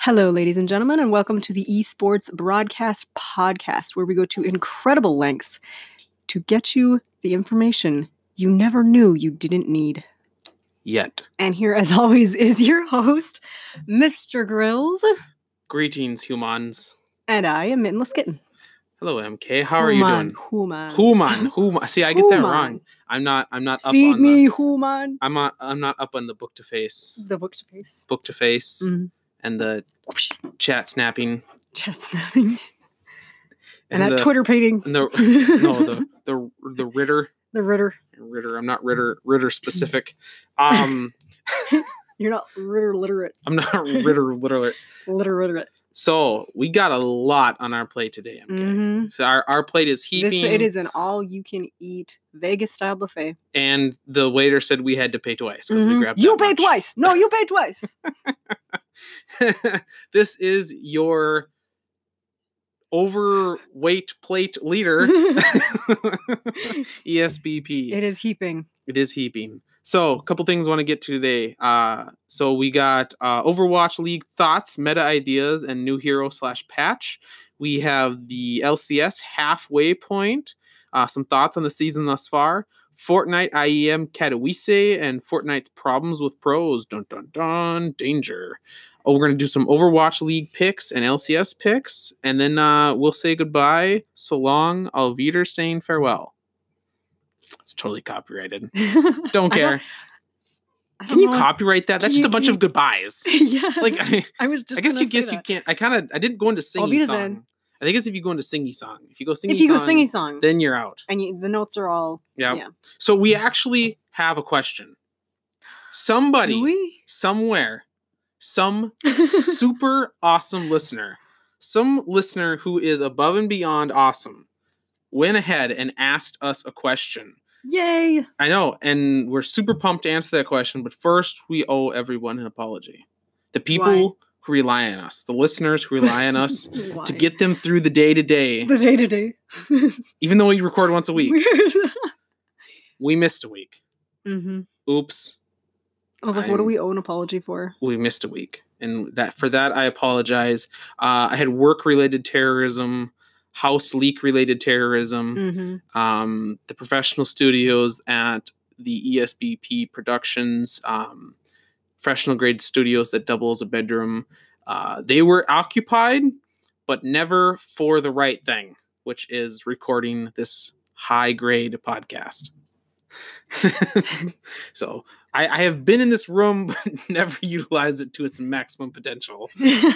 Hello, ladies and gentlemen, and welcome to the Esports Broadcast Podcast, where we go to incredible lengths to get you the information you never knew you didn't need. Yet. And here, as always, is your host, Mr. Grills. Greetings, humans. And I am Mittenless Kitten. Hello, MK. How are you doing? Human. See, I get that wrong. I'm not up Feed on me, the... human. I'm not up on the book to face. The book to face. Book to face. Mm-hmm. And the chat snapping. Chat snapping. And that Twitter painting. And the Ritter. The Ritter. I'm not Ritter specific. You're not Ritter literate. I'm not Ritter literate. Literate. So we got a lot on our plate today, MK. Mm-hmm. So our plate is heaping. It is an all-you-can-eat Vegas-style buffet. And the waiter said we had to pay twice because we grabbed. You paid twice. No, you paid twice. This is your overweight plate leader, ESBP. It is heaping. It is heaping. So, a couple things I want to get to today. So we got Overwatch League thoughts, meta ideas, and new hero / patch. We have the LCS halfway point. Some thoughts on the season thus far. Fortnite IEM Katowice and Fortnite's problems with pros. Dun dun dun. Danger. Oh, we're going to do some Overwatch League picks and LCS picks. And then we'll say goodbye. So long. Alvider saying farewell. It's totally copyrighted. Don't care. Can you copyright that? That's just a bunch of goodbyes. Yeah. Like I was just. I guess you can't. I didn't go into singy song. I think it's if you go into singy song. If you go singy song, then you're out. And the notes are all. Yeah. So we actually have a question. Somebody somewhere, some super awesome listener, some listener who is above and beyond awesome, went ahead and asked us a question. Yay! I know, and we're super pumped to answer that question, but first we owe everyone an apology. The people who rely on us, the listeners who rely on us to get them through the day-to-day. The day-to-day. Even though we record once a week. We missed a week. Mm-hmm. Oops. I was like, what do we owe an apology for? We missed a week. And for that, I apologize. I had work-related terrorism, house leak-related terrorism, the professional studios at the ESBP Productions, professional-grade studios that double as a bedroom. They were occupied, but never for the right thing, which is recording this high-grade podcast. So I have been in this room, but never utilized it to its maximum potential.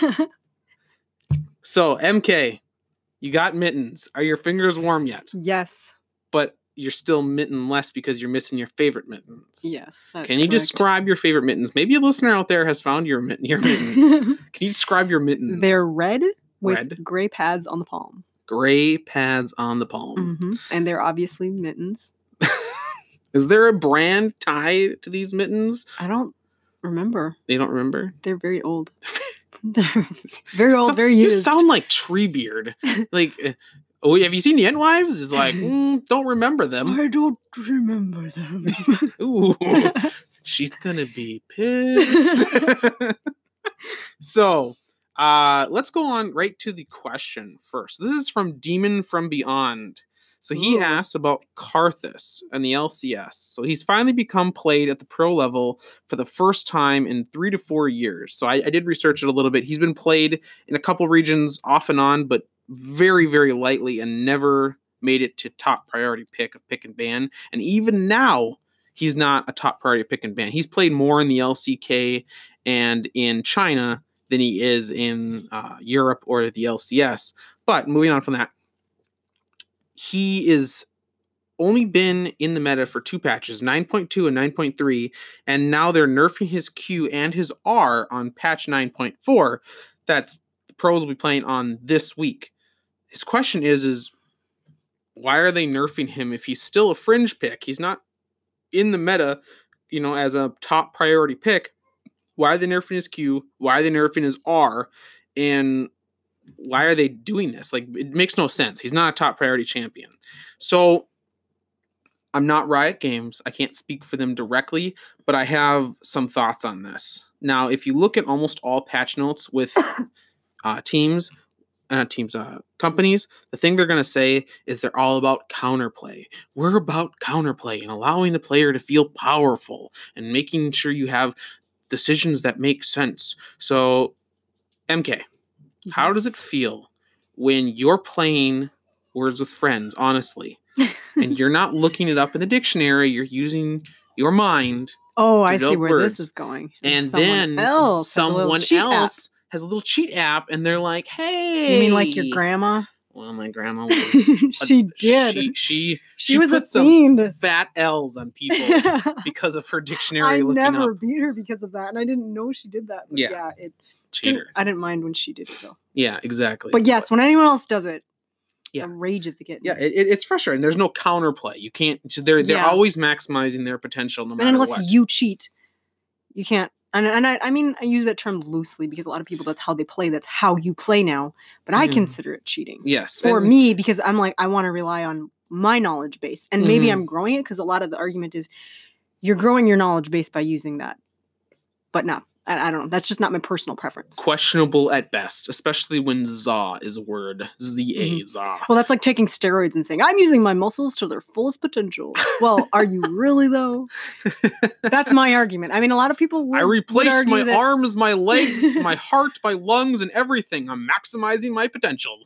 So, MK, you got mittens. Are your fingers warm yet? Yes. But you're still mitten-less because you're missing your favorite mittens. Yes. Can you describe your favorite mittens? Maybe a listener out there has found your mittens. Can you describe your mittens? They're red with gray pads on the palm. Gray pads on the palm. Mm-hmm. And they're obviously mittens. Is there a brand tied to these mittens? I don't remember. You don't remember? They're very old. They're very old, very used. You sound like Treebeard. Like, have you seen the Entwives? It's like, don't remember them. I don't remember them. Ooh, she's gonna be pissed. So, let's go on right to the question first. This is from Demon from Beyond. So he asks about Karthus and the LCS. So he's finally become played at the pro level for the first time in 3 to 4 years. So I did research it a little bit. He's been played in a couple regions off and on, but very, very lightly and never made it to top priority pick of pick and ban. And even now, he's not a top priority pick and ban. He's played more in the LCK and in China than he is in Europe or the LCS. But moving on from that, he is only been in the meta for 2 patches, 9.2 and 9.3, and now they're nerfing his Q and his R on patch 9.4 that the pros will be playing on this week. His question is why are they nerfing him if he's still a fringe pick? He's not in the meta, as a top priority pick. Why are they nerfing his Q? Why are they nerfing his R? And why are they doing this? Like, it makes no sense. He's not a top priority champion. So I'm not Riot Games. I can't speak for them directly, but I have some thoughts on this. Now, if you look at almost all patch notes with companies, the thing they're going to say is they're all about counterplay. We're about counterplay and allowing the player to feel powerful and making sure you have decisions that make sense. So, MK, how does it feel when you're playing Words with Friends, honestly, and you're not looking it up in the dictionary, you're using your mind. Oh, I see where this is going. And then someone else has a little cheat app, and they're like, "Hey, you mean like your grandma?" Well, my grandma was. She did. She was put a fiend. Some fat L's on people because of her dictionary. I looking never up. beat her because of that, and I didn't know she did that. But yeah, cheater. I didn't mind when she did it though. Yeah, exactly. But yes, when anyone else does it, the rage of the kitten. Yeah, it's frustrating. There's no counterplay. You can't. They're always maximizing their potential, no matter what. And unless you cheat, you can't. And I mean, I use that term loosely because a lot of people, that's how they play. That's how you play now. But I consider it cheating. Yes. For me, because I'm like, I want to rely on my knowledge base. And maybe I'm growing it because a lot of the argument is you're growing your knowledge base by using that. But not. I don't know. That's just not my personal preference. Questionable at best, especially when ZA is a word. Z-A, ZA. Well, that's like taking steroids and saying, I'm using my muscles to their fullest potential. Well, are you really, though? That's my argument. I mean, a lot of people would. I replaced my arms, my legs, my heart, my lungs, and everything. I'm maximizing my potential.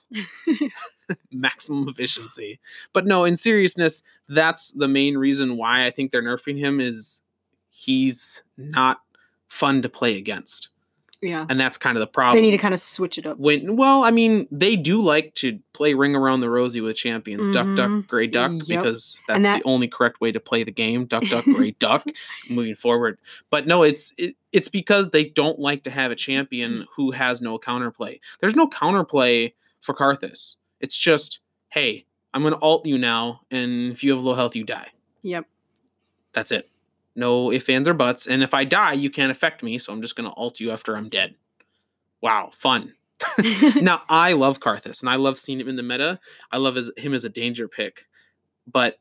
Maximum efficiency. But no, in seriousness, that's the main reason why I think they're nerfing him is he's not fun to play against. Yeah. And that's kind of the problem. They need to kind of switch it up. I mean, they do like to play Ring Around the Rosie with champions. Duck, duck, gray duck, because that's the only correct way to play the game. Duck, duck, gray duck, moving forward. But no, it's because they don't like to have a champion who has no counterplay. There's no counterplay for Karthus. It's just, hey, I'm going to ult you now, and if you have low health, you die. Yep. That's it. No ifs, ands, or buts. And if I die, you can't affect me, so I'm just going to ult you after I'm dead. Wow, fun. Now, I love Karthus, and I love seeing him in the meta. I love him as a danger pick. But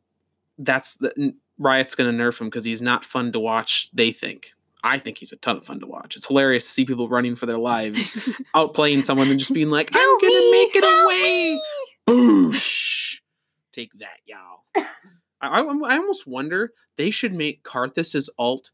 Riot's going to nerf him because he's not fun to watch, they think. I think he's a ton of fun to watch. It's hilarious to see people running for their lives, outplaying someone and just being like, I'm going to make it away. Boosh. Take that, y'all. I almost wonder they should make Karthus' ult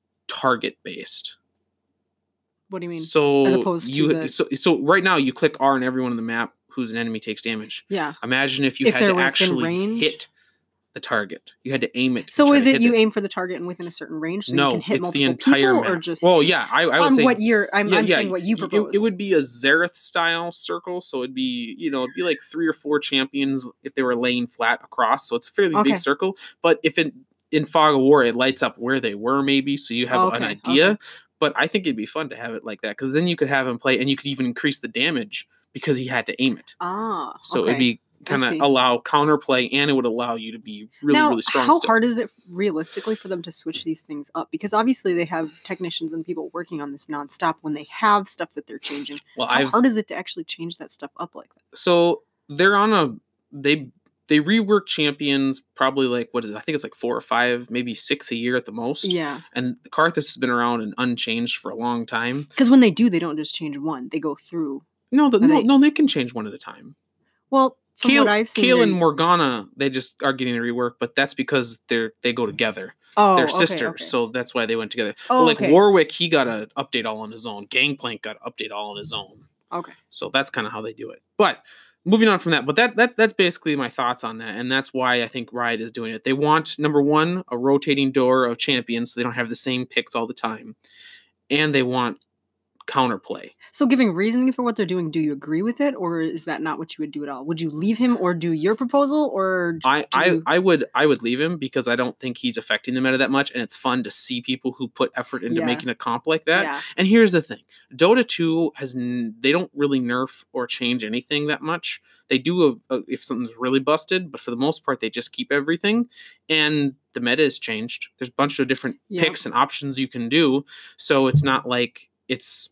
target based. What do you mean? So as opposed to so right now you click R and everyone on the map who's an enemy takes damage. Yeah. Imagine if you had to actually hit the target. You had to aim it. So is it you aim for the target and within a certain range so you can hit multiple the entire people map. Or just well, yeah, I was saying what year I'm saying what you propose. It would be a Xerath style circle, so it'd be it'd be like 3 or 4 champions if they were laying flat across, so it's a fairly big circle. But if in Fog of War it lights up where they were maybe, so you have an idea. Okay. But I think it'd be fun to have it like that because then you could have him play and you could even increase the damage because he had to aim it. So it'd be kind of allow counterplay, and it would allow you to be really strong. How hard is it realistically for them to switch these things up? Because obviously they have technicians and people working on this nonstop when they have stuff that they're changing. Well, how hard is it to actually change that stuff up like that? So they're on they rework champions probably like, what is it? I think it's like 4 or 5, maybe 6 a year at the most. Yeah. And Karthus has been around and unchanged for a long time. Because when they do, they don't just change one. They go through. No, they can change one at a time. Well, from what I've seen, Kayle and Morgana, they just are getting a rework, but that's because they go together. They're sisters, so that's why they went together. Warwick, he got an update all on his own. Gangplank got an update all on his own. Okay. So that's kind of how they do it. But moving on from that, but that's basically my thoughts on that, and that's why I think Riot is doing it. They want, number one, a rotating door of champions so they don't have the same picks all the time, and they want counterplay. So giving reasoning for what they're doing, do you agree with it, or is that not what you would do at all? Would you leave him or do your proposal, or I would leave him because I don't think he's affecting the meta that much, and it's fun to see people who put effort into making a comp like that. Yeah. And here's the thing. Dota 2 they don't really nerf or change anything that much. They do if something's really busted, but for the most part they just keep everything, and the meta has changed. There's a bunch of different picks and options you can do, so it's not like it's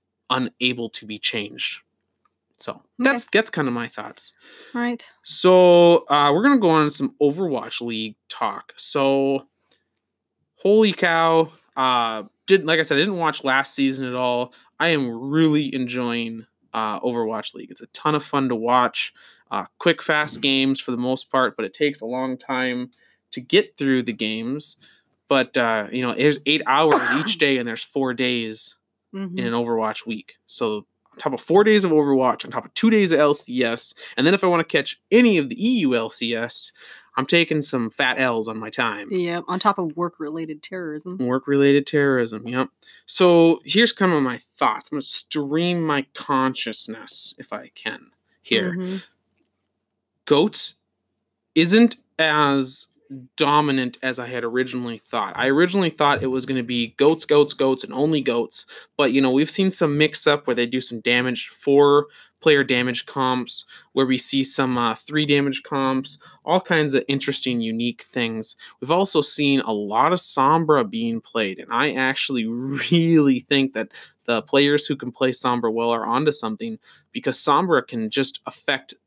unable to be changed. So that's kind of my thoughts. Right. So we're gonna go on some Overwatch League talk. So holy cow, Like I said, I didn't watch last season at all. I am really enjoying Overwatch League. It's a ton of fun to watch. Quick, fast games for the most part, but it takes a long time to get through the games. But there's 8 hours each day, and there's 4 days in an Overwatch week. So on top of 4 days of Overwatch, on top of 2 days of LCS, and then if I want to catch any of the EU LCS, I'm taking some fat L's on my time. Yeah, on top of work-related terrorism. Work-related terrorism, yep. So here's kind of my thoughts. I'm going to stream my consciousness, if I can, here. GOATS isn't as dominant as I had originally thought. I originally thought it was going to be GOATS, and only GOATS. But, we've seen some mix-up where they do some damage, 4-player damage comps, where we see some 3 damage comps, all kinds of interesting, unique things. We've also seen a lot of Sombra being played, and I actually really think that the players who can play Sombra well are onto something, because Sombra can just affect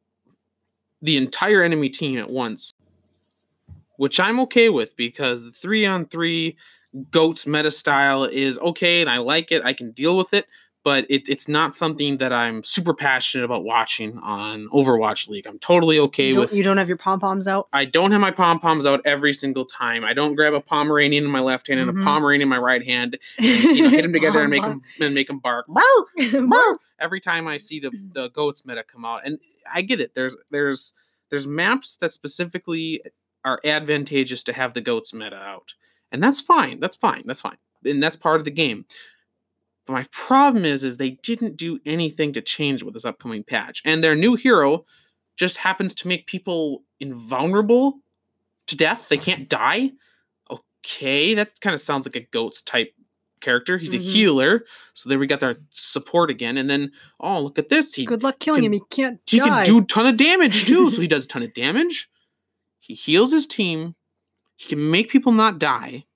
the entire enemy team at once, which I'm okay with, because the 3-on-3 GOATS meta style is okay, and I like it. I can deal with it, but it's not something that I'm super passionate about watching on Overwatch League. I'm totally okay with... You don't have your pom-poms out? I don't have my pom-poms out every single time. I don't grab a Pomeranian in my left hand and a Pomeranian in my right hand and hit them together and make them bark. Every time I see the GOATS meta come out. And I get it. There's maps that specifically are advantageous to have the GOATS meta out. And that's fine. That's fine. And that's part of the game. But my problem is they didn't do anything to change with this upcoming patch. And their new hero just happens to make people invulnerable to death. They can't die. Okay, that kind of sounds like a GOATS type character. He's a healer. So there we got our support again. And then, oh, look at this. Good luck killing him. He can't die. He can do a ton of damage too. So he does a ton of damage. He heals his team. He can make people not die.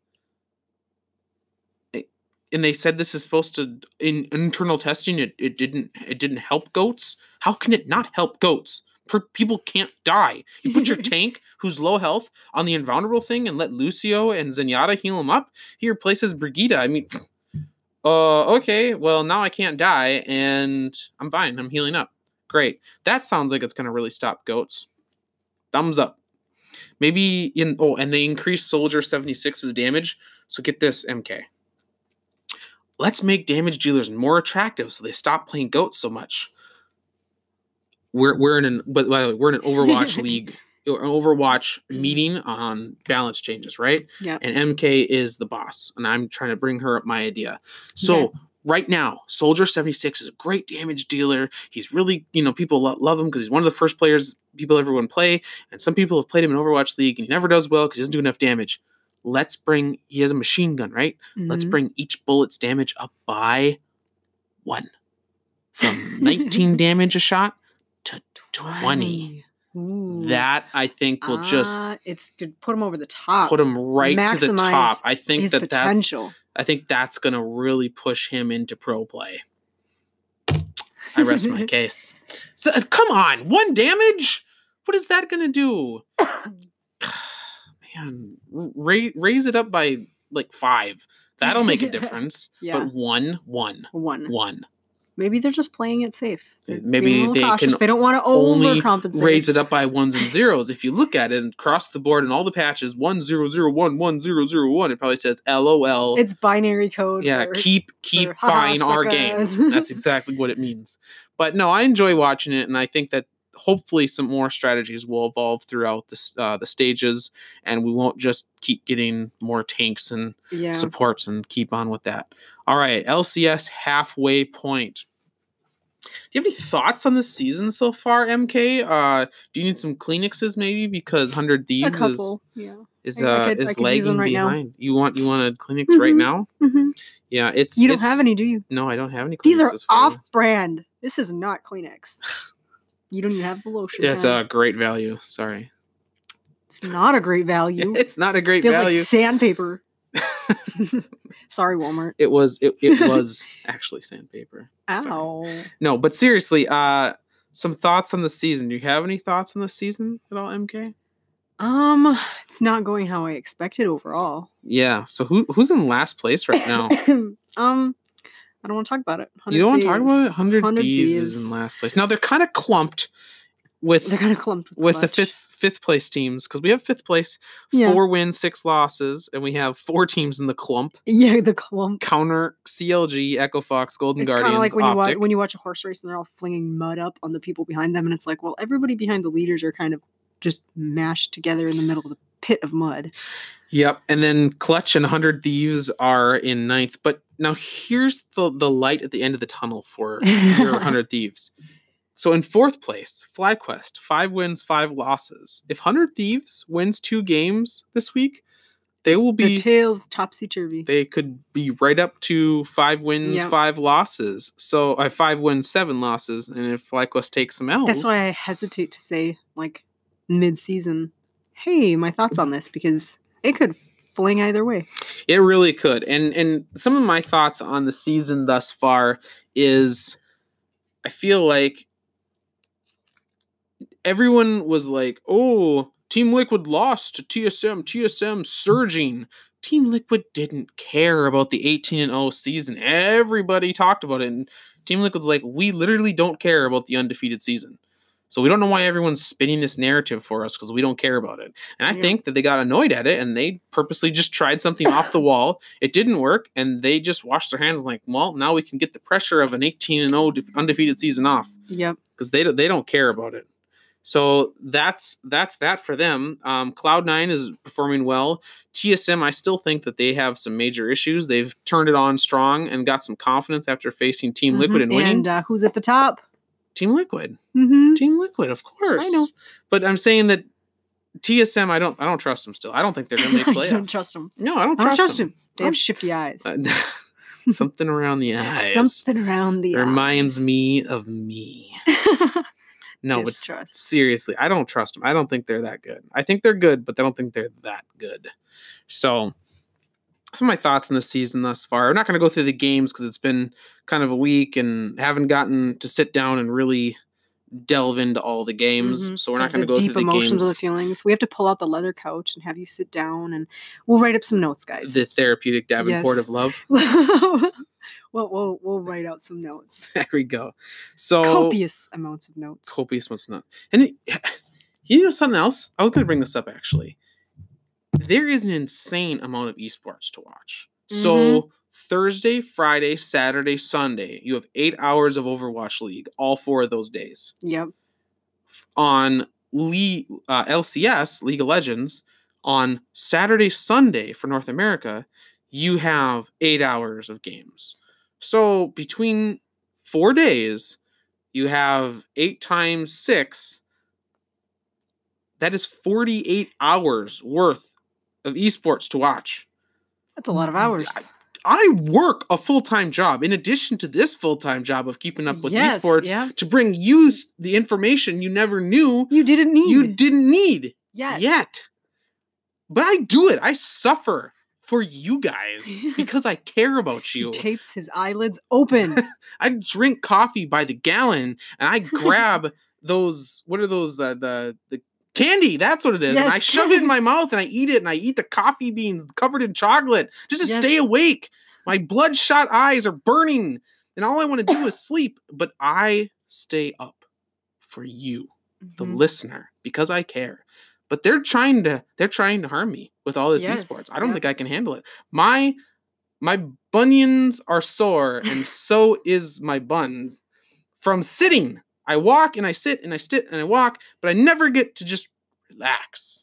And they said this is supposed to, in internal testing, it didn't help GOATS. How can it not help GOATS? People can't die. You put your tank, who's low health, on the invulnerable thing and let Lucio and Zenyatta heal him up. He replaces Brigitte. I mean, okay, well, now I can't die, and I'm fine. I'm healing up. Great. That sounds like it's going to really stop GOATS. Thumbs up. Maybe and they increase Soldier 76's damage. So get this, MK. Let's make damage dealers more attractive so they stop playing GOATS so much. We're in an Overwatch League, an Overwatch meeting on balance changes, right? Yeah. And MK is the boss, and I'm trying to bring her up my idea. So right now, Soldier 76 is a great damage dealer. He's really, people love him because he's one of the first players people ever want to play. And some people have played him in Overwatch League, and he never does well because he doesn't do enough damage. He has a machine gun, right? Let's bring each bullet's damage up by 1. From 19 damage a shot to 20. Ooh. That, I think, will it's to put him over the top. Put him right to the top. I think his potential. That's going to really push him into pro play. I rest my case. So, come on, 1 damage? What is that going to do? Man, raise it up by like 5. That'll make a difference. Yeah. But 1. Maybe they're just playing it safe. Maybe they cautious. can They don't want to only overcompensate. raise it up by 1s and 0s. If you look at it across the board in all the patches, 1001, 1001, it probably says LOL. It's binary code. Yeah, keep buying our game. That's exactly what it means. But no, I enjoy watching it, and I think that hopefully some more strategies will evolve throughout the stages, and we won't just keep getting more tanks and supports and keep on with that. All right, LCS halfway point. Do you have any thoughts on this season so far, MK? Do you need some Kleenexes maybe, because 100 Thieves is lagging right behind? Now. You want a Kleenex right now? Mm-hmm. Yeah, you don't have any, do you? No, I don't have any Kleenexes. These are off-brand. This is not Kleenex. You don't even have the lotion. Yeah, it's a great value. Sorry. It's not a great value. It's not a great value. It feels like sandpaper. Sorry, Walmart. It was actually sandpaper. Ow. Sorry. No, but seriously, some thoughts on the season. Do you have any thoughts on the season at all, MK? It's not going how I expected overall. Yeah. So who's in last place right now? I don't want to talk about it. You don't want to talk about it? 100 100 Thieves is in last place. Now they're kind of clumped with the fifth place teams because we have fifth place, 4 wins, 6 losses, and we have 4 teams in the clump. Yeah, the clump. Counter, CLG, Echo Fox, Golden Guardians, it's kind of like when you watch a horse race and they're all flinging mud up on the people behind them, and it's like, well, everybody behind the leaders are kind of just mashed together in the middle of the pit of mud. Yep, and then Clutch and 100 Thieves are in 9th. But now here's the light at the end of the tunnel for your 100 Thieves. So in 4th place, FlyQuest, 5 wins, 5 losses. If 100 Thieves wins 2 games this week, they will be... The tails topsy-turvy. They could be right up to 5 wins, 5 losses. So 5 wins, 7 losses. And if FlyQuest takes some L's... That's why I hesitate to say, like, mid-season, hey, my thoughts on this, because it could fling either way. It really could. And some of my thoughts on the season thus far is I feel like everyone was like, oh, Team Liquid lost to TSM surging. Team Liquid didn't care about the 18-0 season. Everybody talked about it, and Team Liquid's like, we literally don't care about the undefeated season. So we don't know why everyone's spinning this narrative for us because we don't care about it. And I think that they got annoyed at it and they purposely just tried something off the wall. It didn't work and they just washed their hands like, well, now we can get the pressure of an 18-0 undefeated season off. Yep. Because they don't care about it. So that's that for them. Cloud9 is performing well. TSM, I still think that they have some major issues. They've turned it on strong and got some confidence after facing Team Liquid and winning. And who's at the top? Team Liquid. Mm-hmm. Team Liquid, of course. I know. But I'm saying that TSM, I don't trust them still. I don't think they're going to make playoffs. You don't trust them. No, I don't trust them. They have shifty eyes. Something around the eyes. Something around the reminds me of me. No, but seriously, I don't trust them. I don't think they're that good. I think they're good, but I don't think they're that good. So, some of my thoughts on the season thus far. I'm not going to go through the games because it's been kind of a week and haven't gotten to sit down and really delve into all the games. Mm-hmm. So we're not going to go through the deep emotions games. Of the feelings. We have to pull out the leather couch and have you sit down and we'll write up some notes, guys. The therapeutic Davenport of love. We'll write out some notes. There we go. So copious amounts of notes. And you know something else? I was going to bring this up actually. There is an insane amount of esports to watch. Mm-hmm. So Thursday, Friday, Saturday, Sunday, you have 8 hours of Overwatch League, all 4 of those days. Yep. On LCS, League of Legends, on Saturday, Sunday for North America, you have 8 hours of games. So between 4 days, you have 8 times 6. That is 48 hours worth of esports to watch. That's a lot of hours. I work a full-time job in addition to this full-time job of keeping up with esports to bring you the information you never knew you didn't need yet. But I do it. I suffer for you guys because I care about you. He tapes his eyelids open. I drink coffee by the gallon and I grab those, what are those, the candy, that's what it is. Yes. And I shove it in my mouth and I eat it and I eat the coffee beans covered in chocolate just to stay awake. My bloodshot eyes are burning and all I want to do is sleep. But I stay up for you, the listener, because I care. But they're trying to harm me with all this esports. I don't think I can handle it. My bunions are sore and so is my buns from sitting. I walk and I sit and I sit and I walk, but I never get to just relax.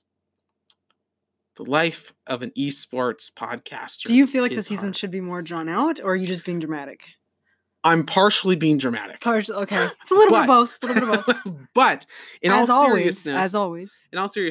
The life of an esports podcaster. Do you feel like the season should be more drawn out, or are you just being dramatic? I'm partially being dramatic. Okay. It's a little bit of both. But in all seriousness, as always,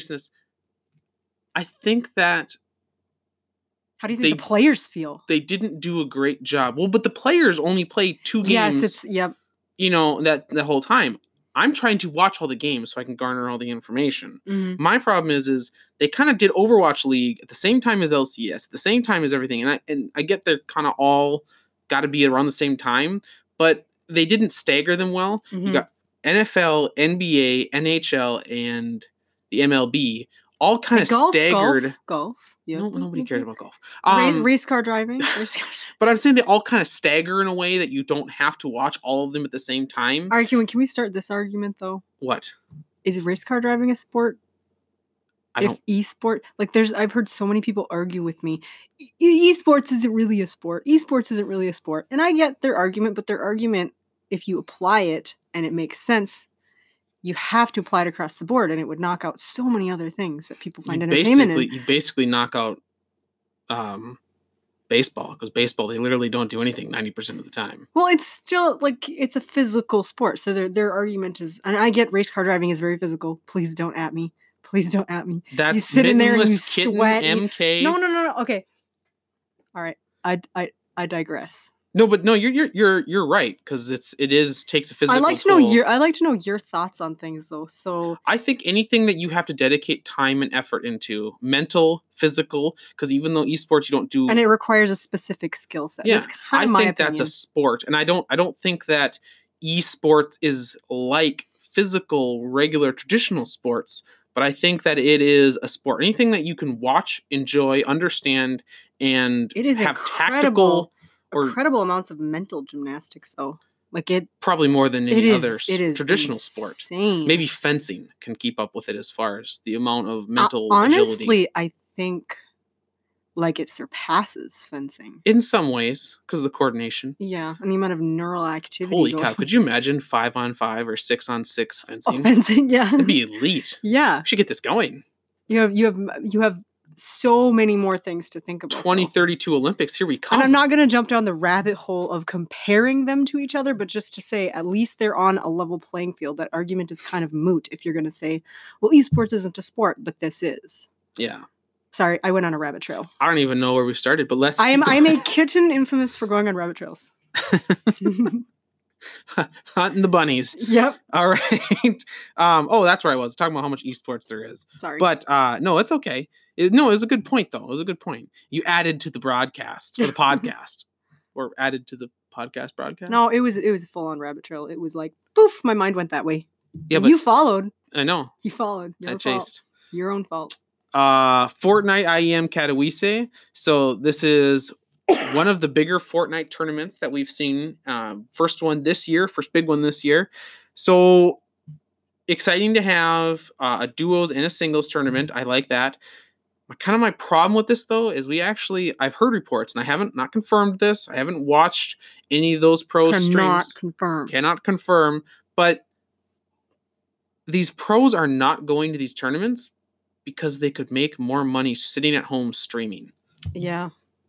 I think that. How do you think the players feel? They didn't do a great job. Well, but the players only play 2 games. Yes, You know, that the whole time. I'm trying to watch all the games so I can garner all the information. Mm-hmm. My problem is they kind of did Overwatch League at the same time as LCS, at the same time as everything. And I get they're kind of all got to be around the same time, but they didn't stagger them well. Mm-hmm. You got NFL, NBA, NHL, and the MLB all kind of staggered. Golf. No, nobody cares about golf. Race car driving. But I'm saying they all kind of stagger in a way that you don't have to watch all of them at the same time. Argument. Can we start this argument though? What? Is race car driving a sport? If esport, like I've heard so many people argue with me, esports isn't really a sport. Esports isn't really a sport. And I get their argument, but their argument, if you apply it and it makes sense, you have to apply it across the board, and it would knock out so many other things that people find entertainment in. You basically knock out baseball, because baseball, they literally don't do anything 90% of the time. Well, it's still it's a physical sport. So their argument is, and I get race car driving is very physical. Please don't at me. Please don't at me. That's you sit in there and you Kitten, sweat. MK. No. Okay. All right. I digress. No, but no, you're right, because it takes a physical. I like to know your thoughts on things though. So I think anything that you have to dedicate time and effort into, mental, physical, because even though esports you don't do, and it requires a specific skill set. Yeah, that's kind of my opinion. That's a sport, and I don't think that esports is like physical, regular, traditional sports. But I think that it is a sport. Anything that you can watch, enjoy, understand, and it is have tactical or incredible amounts of mental gymnastics, though. Like it probably more than any other traditional insane. sport. Maybe fencing can keep up with it as far as the amount of mental agility. Honestly, I think it surpasses fencing in some ways because of the coordination. Yeah, and the amount of neural activity. Holy cow! Could you imagine 5-on-5 or 6-on-6 fencing? Oh, fencing, yeah, it'd be elite. Yeah, we should get this going. You have so many more things to think about. 2032 Olympics, here we come. And I'm not going to jump down the rabbit hole of comparing them to each other, but just to say at least they're on a level playing field. That argument is kind of moot if you're going to say, well, esports isn't a sport, but this is. Yeah. Sorry, I went on a rabbit trail. I don't even know where we started, but let's. I'm a kitten infamous for going on rabbit trails. Hunting the bunnies. Yep. All right. That's where I was talking about how much esports there is. Sorry. But no, it's okay. It was a good point, though. It was a good point. You added to the broadcast, or the podcast, or added to the podcast broadcast. No, it was a full on rabbit trail. It was like poof, my mind went that way. Yeah, but you followed. I know. You followed. I chased. Your own fault. Fortnite IEM Katowice. So this is one of the bigger Fortnite tournaments that we've seen. First big one this year. So exciting to have a duos and a singles tournament. I like that. My problem with this though is I've heard reports, and I haven't not confirmed this. I haven't watched any of those pros streams. Cannot confirm. But these pros are not going to these tournaments because they could make more money sitting at home streaming. Yeah.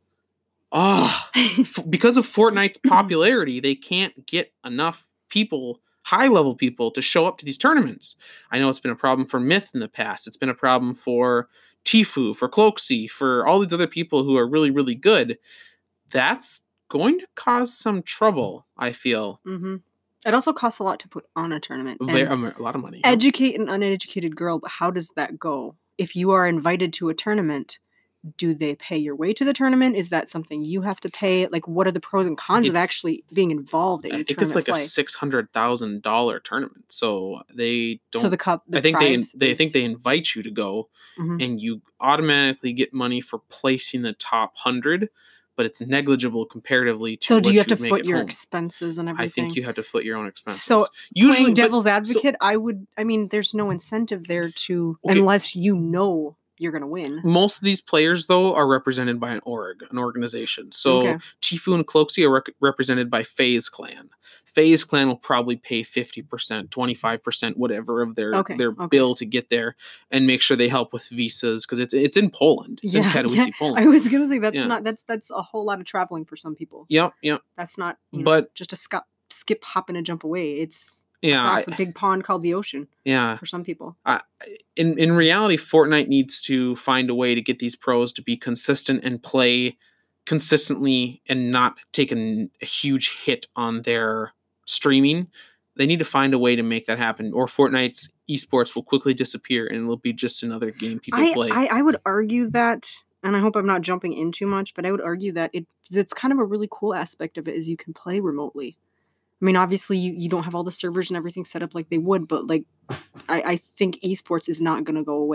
Because of Fortnite's popularity, they can't get enough people, high-level people, to show up to these tournaments. I know it's been a problem for Myth in the past. It's been a problem for Tfue, for Cloaksy, for all these other people who are really, really good. That's going to cause some trouble, I feel. Mm-hmm. It also costs a lot to put on a tournament. A lot of money. Educate an uneducated girl, but how does that go? If you are invited to a tournament, do they pay your way to the tournament? Is that something you have to pay? Like, what are the pros and cons of actually being involved in a tournament? I think it's like a $600,000 tournament. So they don't. So the cup. I think they invite you to go, and you automatically get money for placing the top 100. But it's negligible comparatively to. So do you have to foot your expenses and everything? I think you have to foot your own expenses. So usually, playing devil's advocate, there's no incentive there to, unless you know you're going to win. Most of these players, though, are represented by an organization. So Tfue and Cloaksy are represented by FaZe Clan. FaZe Clan will probably pay 50%, 25%, whatever of their bill to get there, and make sure they help with visas, because it's in Poland. It's in Katowice, Poland. I was going to say that's a whole lot of traveling for some people. Yep. That's not just a skip, hop, and a jump away. It's across the big pond called the ocean. Yeah. For some people. In reality, Fortnite needs to find a way to get these pros to be consistent and play consistently and not take a huge hit on their streaming. They need to find a way to make that happen, or Fortnite's esports will quickly disappear and it'll be just another game people play. I would argue that, and I hope I'm not jumping in too much, but I would argue that it's kind of a really cool aspect of it is you can play remotely. I mean, obviously, you don't have all the servers and everything set up like they would, but I think esports is not going to go away.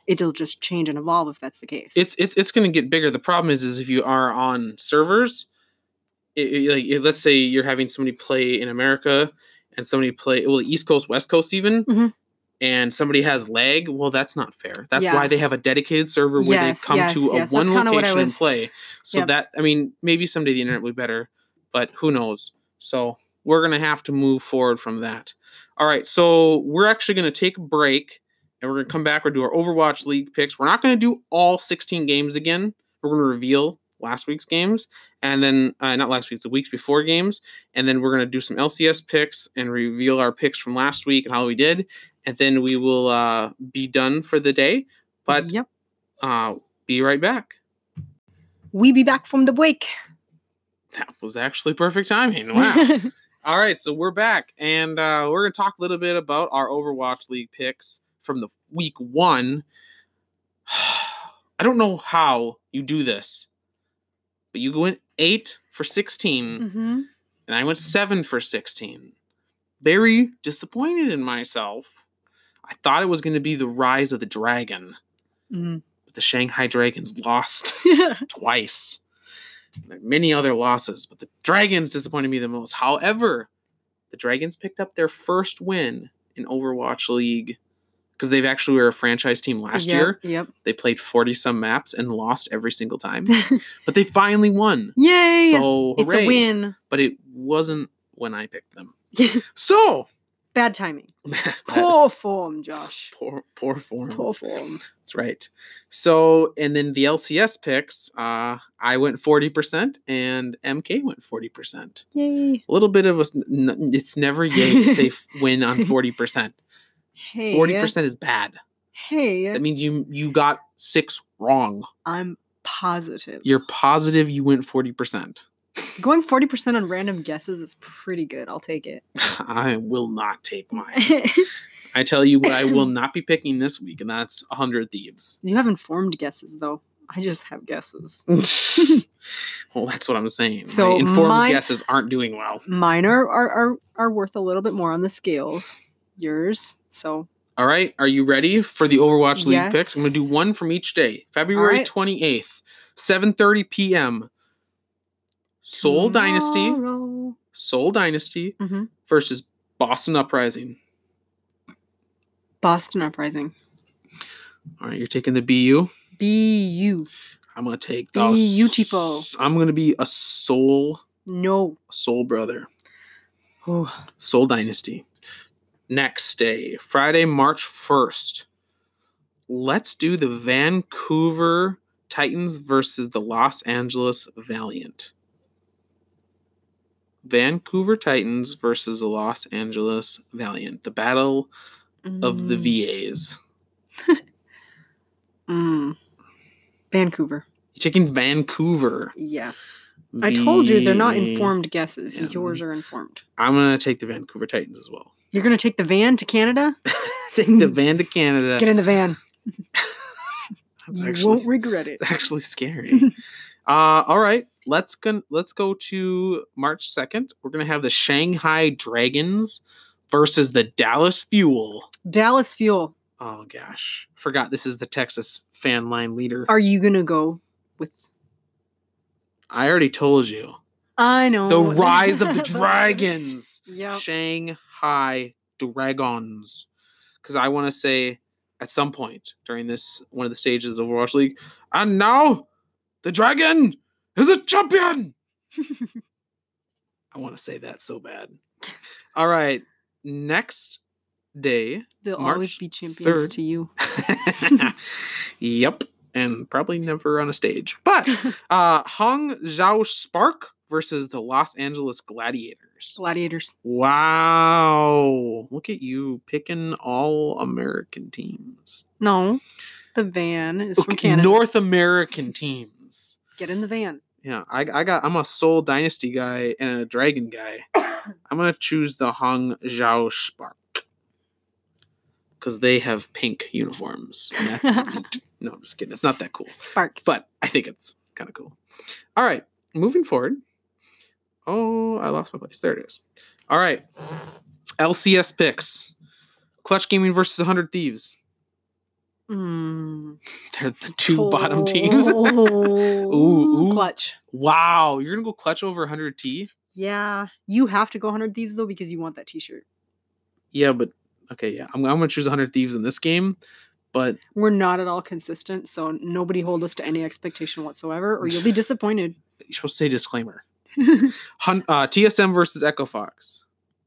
it'll just change and evolve if that's the case. It's going to get bigger. The problem is if you are on servers, let's say you're having somebody play in America and somebody play East Coast, West Coast even, and somebody has lag. Well, that's not fair. That's why they have a dedicated server where they come to a one location and play. So that, I mean, maybe someday the internet will be better, but who knows? So we're going to have to move forward from that. All right, so we're actually going to take a break, and we're going to come back. We'll do our Overwatch League picks. We're not going to do all 16 games again. We're going to reveal last week's games, and then, not last week's, the weeks before games, and then we're going to do some LCS picks and reveal our picks from last week and how we did, and then we will be done for the day. But be right back. We be back from the break. That was actually perfect timing. Wow. All right, so we're back, and we're going to talk a little bit about our Overwatch League picks from the week 1. I don't know how you do this, but you went 8 for 16, and I went 7 for 16. Very disappointed in myself. I thought it was going to be the Rise of the Dragon, but the Shanghai Dragons lost twice. There are many other losses, but the Dragons disappointed me the most. However, the Dragons picked up their first win in Overwatch League because they've actually were a franchise team last year. Yep. They played 40-some maps and lost every single time. But they finally won. Yay! So, hooray. It's a win. But it wasn't when I picked them. So... Bad timing. Poor form, Josh. Poor form. Poor form. That's right. So, and then the LCS picks, I went 40% and MK went 40%. Yay. A little bit of it's never yay to say win on 40%. Hey. 40% is bad. Hey. That means you got 6 wrong. I'm positive. You're positive you went 40%. Going 40% on random guesses is pretty good. I'll take it. I will not take mine. I tell you what I will not be picking this week, and that's 100 Thieves. You have informed guesses, though. I just have guesses. Well, that's what I'm saying. So my informed guesses aren't doing well. Mine are worth a little bit more on the scales. Yours, so... All right. Are you ready for the Overwatch League picks? I'm going to do one from each day. February 28th, 7:30 p.m. Seoul Dynasty versus Boston Uprising. Boston Uprising. All right, you're taking the BU? BU. I'm going to take the... Beautiful. I'm going to be a Seoul... No. Seoul brother. Oh. Seoul Dynasty. Next day, Friday, March 1st. Let's do the Vancouver Titans versus the Los Angeles Valiant. Vancouver Titans versus the Los Angeles Valiant. The battle of the VAs. Vancouver. You're taking Vancouver. Yeah. I told you they're not informed guesses. Yeah. Yours are informed. I'm going to take the Vancouver Titans as well. You're going to take the van to Canada? Take the van to Canada. Get in the van. You won't regret it. It's actually scary. All right. Let's go to March 2nd. We're going to have the Shanghai Dragons versus the Dallas Fuel. Dallas Fuel. Oh, gosh. Forgot this is the Texas fan line leader. Are you going to go with... I already told you. I know. The Rise of the Dragons. Yep. Shanghai Dragons. Because I want to say at some point during this one of the stages of Overwatch League, and now the dragon is a champion. I want to say that so bad. All right. Next day. They'll March always be champions 3rd. to you. Yep. And probably never on a stage. But Hong Zhao Spark versus the Los Angeles Gladiators. Gladiators. Wow. Look at you picking all American teams. No. The van is from Canada. North American teams. Get in the van. Yeah, I'm a Seoul Dynasty guy and a Dragon guy. I'm gonna choose the Hong Zhao Spark. Because they have pink uniforms. And that's neat. No, I'm just kidding. It's not that cool. Spark. But I think it's kind of cool. All right. Moving forward. Oh, I lost my place. There it is. All right. LCS picks. Clutch Gaming versus 100 Thieves. They're the two bottom teams. Ooh. Clutch. Wow. You're going to go Clutch over 100T? Yeah. You have to go 100 Thieves, though, because you want that t-shirt. Yeah, but... Okay, yeah. I'm going to choose 100 Thieves in this game, but... We're not at all consistent, so nobody hold us to any expectation whatsoever, or you'll be disappointed. You're supposed to say disclaimer. TSM versus Echo Fox.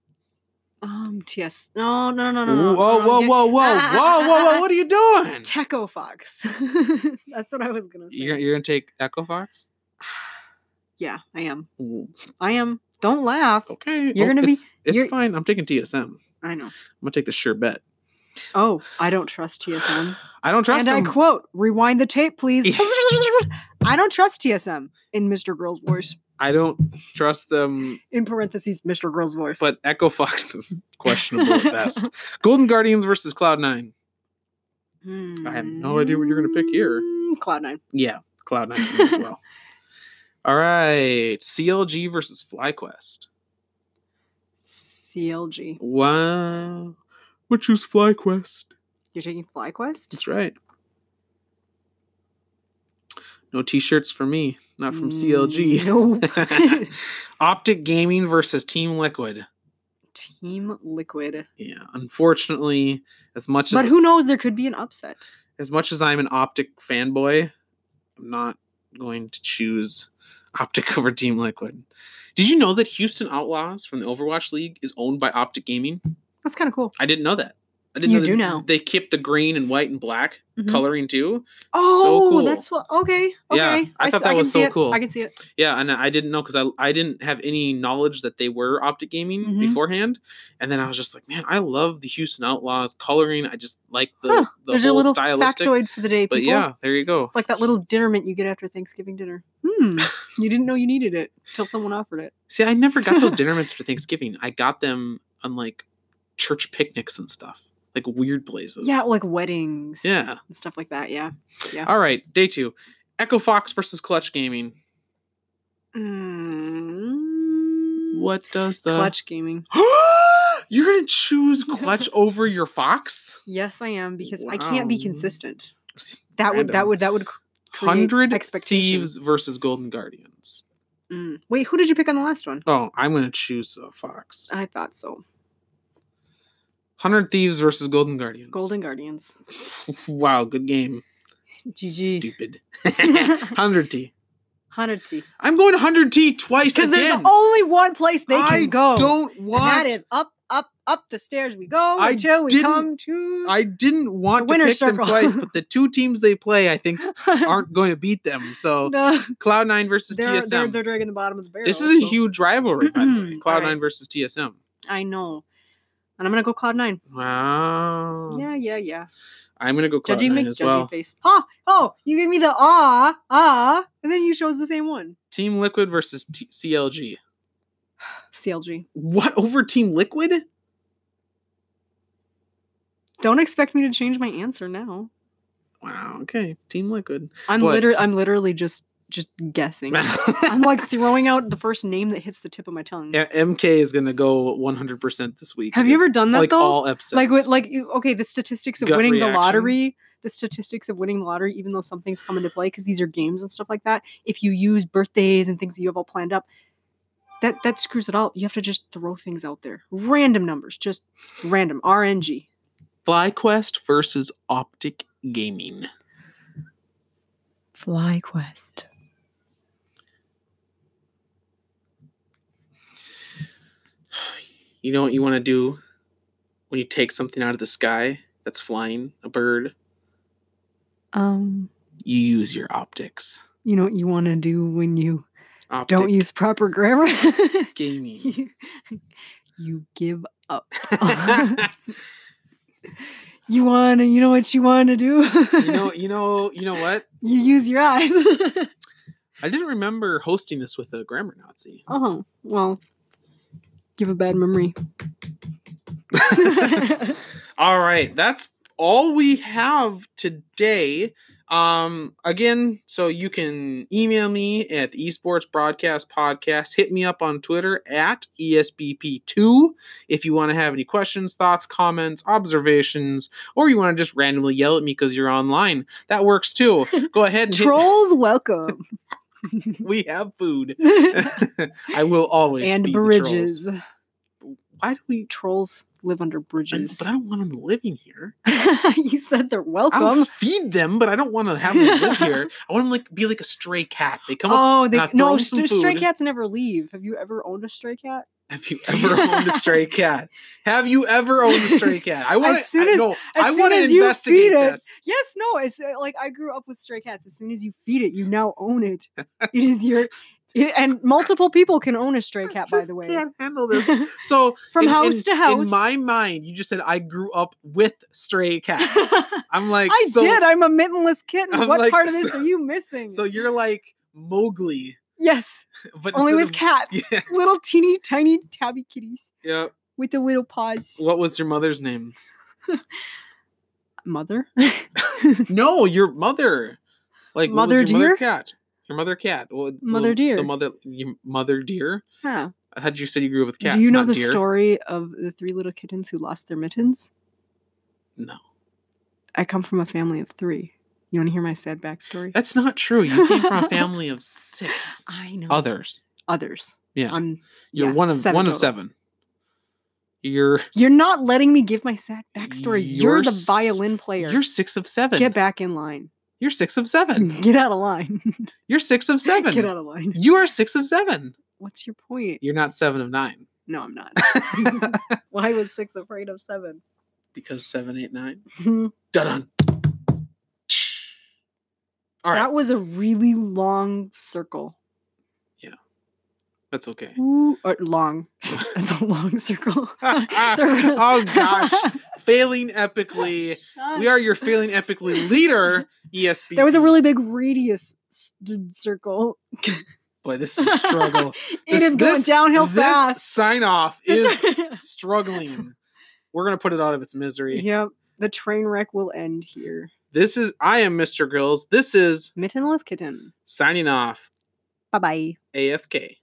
TS. No. Whoa. What are you doing? Techo Fox. That's what I was going to say. You're going to take Echo Fox? Yeah, I am. Ooh. I am. Don't laugh. Okay. You're going to be... It's fine. I'm taking TSM. I know. I'm going to take the sure bet. Oh, I don't trust TSM. I don't trust him. And I quote, rewind the tape, please. I don't trust TSM in Mr. Girl's voice. I don't trust them. In parentheses, Mr. Girl's voice. But Echo Fox is questionable at best. Golden Guardians versus Cloud9. I have no idea what you're going to pick here. Cloud9. Yeah, Cloud9 as well. All right. CLG versus FlyQuest. CLG. Wow. We choose FlyQuest. You're taking FlyQuest? That's right. No t-shirts for me. Not from CLG. No. Optic Gaming versus Team Liquid. Team Liquid. Yeah. Unfortunately, But who knows? There could be an upset. As much as I'm an Optic fanboy, I'm not going to choose Optic over Team Liquid. Did you know that Houston Outlaws from the Overwatch League is owned by Optic Gaming? That's kind of cool. I didn't know that. I didn't you know do now. They kept the green and white and black coloring too. Oh, so cool. That's what. Okay. Yeah, I thought that was so cool. I can see it. Yeah, and I didn't know because I didn't have any knowledge that they were Optic Gaming beforehand, and then I was just like, man, I love the Houston Outlaws coloring. I just like the There's whole a little stylistic. Factoid for the day, people. But yeah, there you go. It's like that little dinner mint you get after Thanksgiving dinner. You didn't know you needed it until someone offered it. See, I never got those dinner mints for Thanksgiving. I got them on like church picnics and stuff. Like weird places. Yeah, like weddings. Yeah. And stuff like that, yeah. All right, day 2. Echo Fox versus Clutch Gaming. What does the... Clutch Gaming. You're going to choose Clutch over your Fox? Yes, I am, because I can't be consistent. That would create 100 Thieves versus Golden Guardians. Wait, who did you pick on the last one? Oh, I'm going to choose Fox. I thought so. 100 Thieves versus Golden Guardians. Golden Guardians. Wow, good game. GG. Stupid. 100T. 100T. I'm going 100T twice again. Because there's only one place they can go. I don't want... And that is up the stairs we go until we come to... I didn't want to pick them twice, but the two teams they play, I think, aren't going to beat them. So, Cloud9 versus TSM. They're dragging the bottom of the barrel. This is a huge rivalry, by the way. Cloud9 versus TSM. I know. And I'm going to go Cloud9. Wow. Yeah. I'm going to go Cloud9 as well. Face. Oh, you gave me the and then you chose the same one. Team Liquid versus CLG. CLG. What? Over Team Liquid? Don't expect me to change my answer now. Wow, okay. Team Liquid. I'm literally just guessing. I'm like throwing out the first name that hits the tip of my tongue. MK is gonna go 100% this week. Have you ever done that like though? All upsets. Okay, the statistics of winning the lottery. The statistics of winning the lottery, even though something's come into play because these are games and stuff like that. If you use birthdays and things that you have all planned up, that screws it all. You have to just throw things out there, random numbers, just random RNG. FlyQuest versus Optic Gaming. FlyQuest. You know what you want to do when you take something out of the sky that's flying, a bird? You use your optics. You know what you want to do when you don't use proper grammar? Gaming. You give up. You know what you want to do? you know what? You use your eyes. I didn't remember hosting this with a grammar Nazi. Oh, well, you have a bad memory. All right, that's all we have today. Again, so you can email me at esports broadcast podcast. Hit me up on Twitter at ESBP2 if you want to have any questions, thoughts, comments, observations, or you want to just randomly yell at me because you're online. That works too. Go ahead and Trolls, welcome. We have food. I will always and feed bridges. The trolls. Why do we trolls live under bridges? But I don't want them living here. You said they're welcome. I'll feed them, but I don't want to have them live here. I want them be like a stray cat. They come up. No, stray cats never leave. Have you ever owned a stray cat? Have you ever owned a stray cat? Have you ever owned a stray cat? I want to investigate this. Yes, no. It's like I grew up with stray cats. As soon as you feed it, you now own it. It is your. And multiple people can own a stray cat, by the way. I can't handle this. So from house to house. In my mind, you just said I grew up with stray cats. I'm like, I did. I'm a mittenless kitten. What like, part of this are you missing? So you're like Mowgli. Yes, but only with cats. Yeah. Little teeny tiny tabby kitties. Yeah. With the little paws. What was your mother's name? Mother? No, your mother. Like Mother Deer? Mother cat. Your mother cat. Well, Mother Deer. Your Mother Deer? Huh. I thought you said you grew up with cats. Do you know the deer. story of the 3 little kittens who lost their mittens? No. I come from a family of 3. You want to hear my sad backstory? That's not true. You came from a family of 6. I know. Others. Yeah. You're one of 7. You're not letting me give my sad backstory. You're the violin player. You're 6 of 7. Get back in line. You're 6 of 7. Get out of line. You're 6 of 7. Get out of line. You are 6 of 7. What's your point? You're not 7 of 9. No, I'm not. Why was 6 afraid of 7? Because 7, 8, 9. Dun-dun. All right. That was a really long circle. Yeah. That's okay. Ooh, long. It's a long circle. Oh, gosh. Failing epically. We are your failing epically leader, ESB. There was a really big radius circle. Boy, this is a struggle. It is going downhill fast. This sign off is struggling. We're going to put it out of its misery. Yep. The train wreck will end here. I am Mr. Grills. This is Mittenless Kitten. Signing off. Bye-bye. AFK.